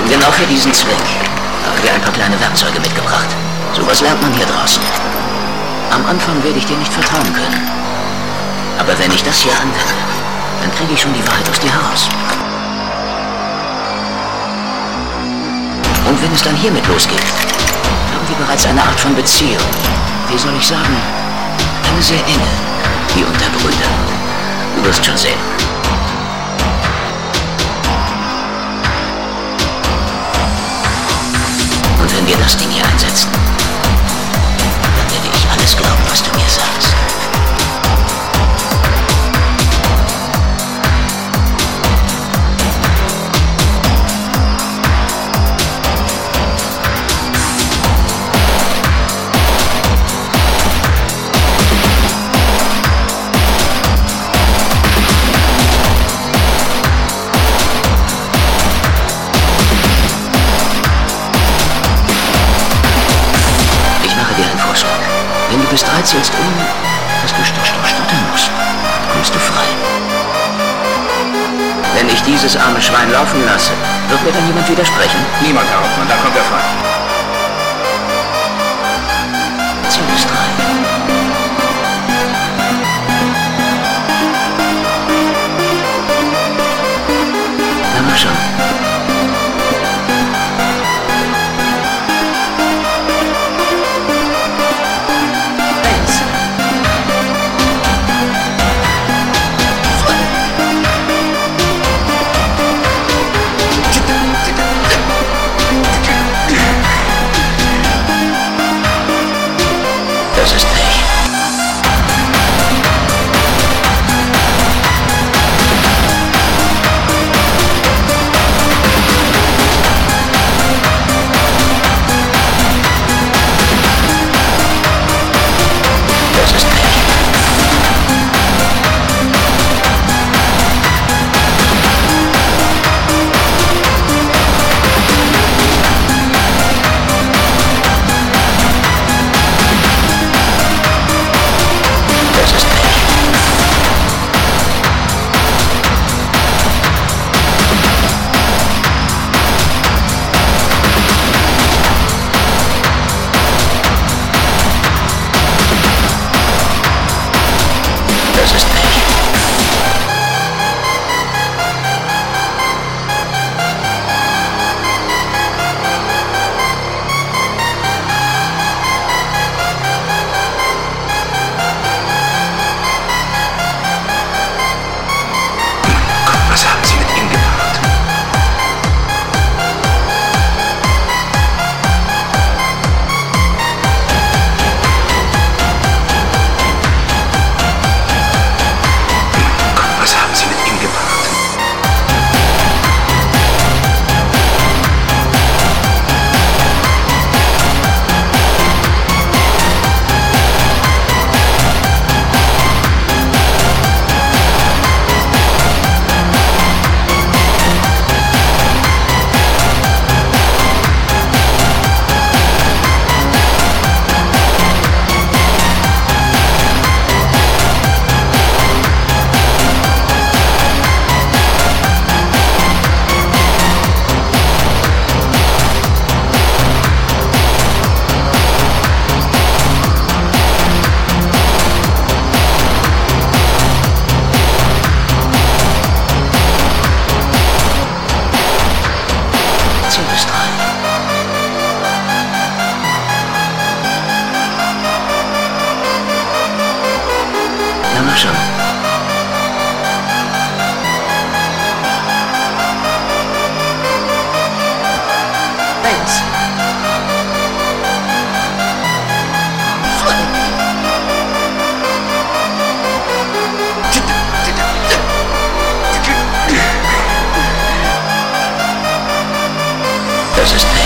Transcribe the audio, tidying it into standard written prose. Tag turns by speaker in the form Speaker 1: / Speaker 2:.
Speaker 1: Genau für diesen Zweck haben wir ein paar kleine Werkzeuge mitgebracht. Sowas lernt man hier draußen. Am Anfang werde ich dir nicht vertrauen können. Aber wenn ich das hier anwende, dann kriege ich schon die Wahrheit aus dir heraus. Und wenn es dann hiermit losgeht, haben wir bereits eine Art von Beziehung. Wie soll ich sagen? Eine sehr enge, wie unter Brüdern. Du wirst schon sehen. Und wenn wir das Ding hier einsetzen, dann werde ich alles glauben, was du mir sagst. Wenn du bis 3 zählst, dass du stottern musst, kommst du frei. Wenn ich dieses arme Schwein laufen lasse, wird mir dann jemand widersprechen?
Speaker 2: Niemand, Herr Hauptmann, da kommt er frei.
Speaker 1: Zähl bis 3. Na, mach schon. Das ist Pech. Das ist Pech. Das ist Pech. Das ist Pech.
Speaker 2: Was haben Sie mit ihm gemacht? Was haben Sie mit ihm gemacht?
Speaker 1: Zähl bis 3. Na, mach schon. Eins. Das ist